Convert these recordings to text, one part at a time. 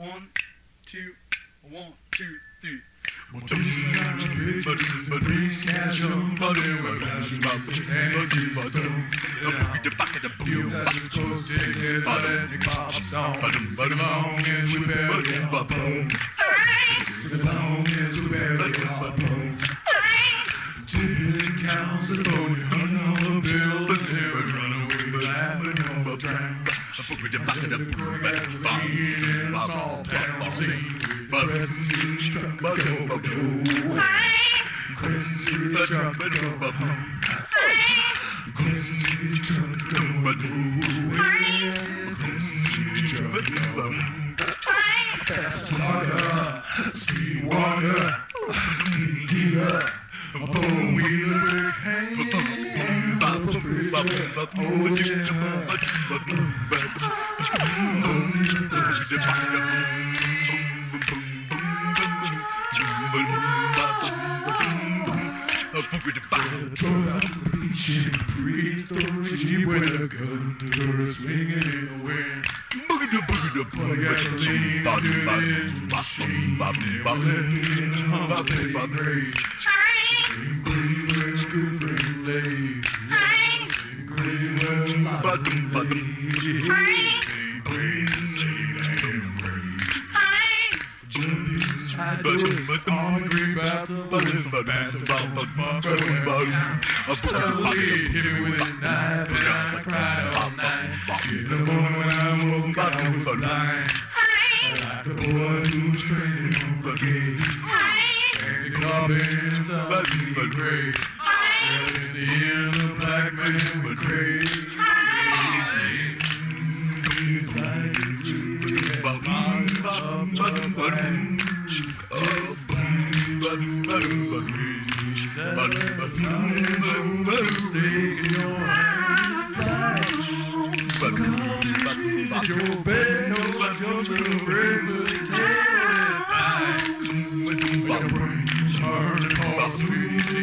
One, two, 3. Tipping counts the boat, hung on the bill, and never run away, laughing on the drown. In a small town scene, Crescent Street truck a go. Crescent Street truck a go. Crescent Street truck a go. Crescent Street truck a go. Fast talker, speed walker, dealer. A four-wheeler brick hanging up a bridge. Oh, yeah. Only the first time. Drove out to the beach in a prehistoric Jeep with a gun to her swinging in the wind. Pour gasoline to the engine machine. Never let the engine hum a play rage. Sing pretty well, good pretty ladies. Sing pretty well, like the ladies. Sing pretty, sing damn great. Jump inside doors on the green bathtub with a bathtub on the bunker. Slowly hit me with a knife and I cried all night. In the morning when I woke I was blind. Like the boy who was training on the gate. Sandy coffin, something gray. Well, in the end, the black man went crazy. He's like a tree at the bottom. Your bed, no, your little breakfast table is fine. With your brains hard across the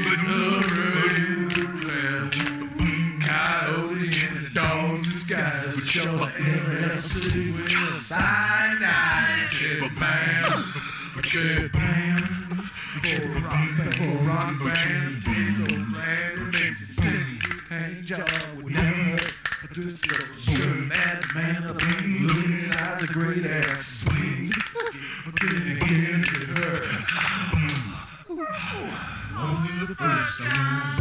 rain. Coyote in a dog's disguise, with your LSC with a cyanide. Chip band, chip band. For a rock band, it's so bland, it makes you sick. Hand job would never hurt. Just shooting at the man up in looking in his eyes, a great axe swings. Again, again, it hurt. Only the first time.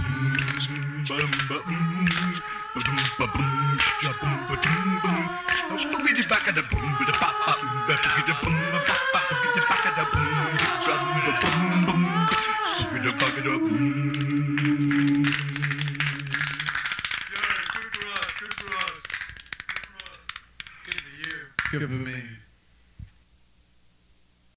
Good for me.